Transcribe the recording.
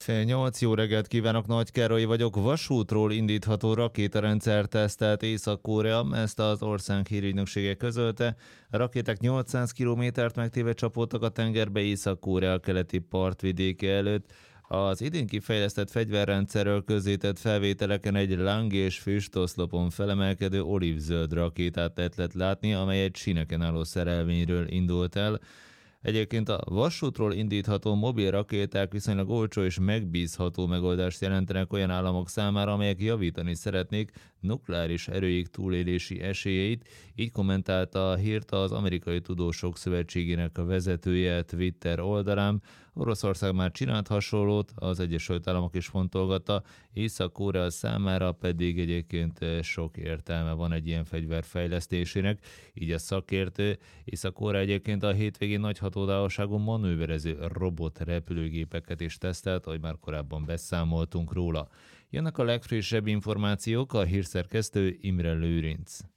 Fél nyolc, jó reggelt kívánok, Nagy Károly vagyok. Vasútról indítható rakétarendszer tesztelt Észak-Korea, ezt az ország hírügynöksége közölte. A rakéták 800 kilométert megtéve csapódtak a tengerbe Észak-Korea keleti partvidéke előtt. Az idén kifejlesztett fegyverrendszerről közzétett felvételeken egy lang és füstoszlopon felemelkedő olívzöld rakétát lehet látni, amely egy síneken álló szerelvényről indult el. Egyébként a vasútról indítható mobil rakéták viszonylag olcsó és megbízható megoldást jelentenek olyan államok számára, amelyek javítani szeretnék nukleáris erőik túlélési esélyeit, így kommentálta a hírt az Amerikai Tudósok Szövetségének a vezetője Twitter oldalán. Oroszország már csinált hasonlót, az Egyesült Államok is fontolgatta, Észak-Korea számára pedig egyébként sok értelme van egy ilyen fegyver fejlesztésének, így a szakértő. Észak-Korea egyébként a hétvégén nagy hatótávolságú manőverező robot repülőgépeket is tesztelt, ahogy már korábban beszámoltunk róla. Jönnek a legfrissebb információk, a hírszerkesztő Imre Lőrinc.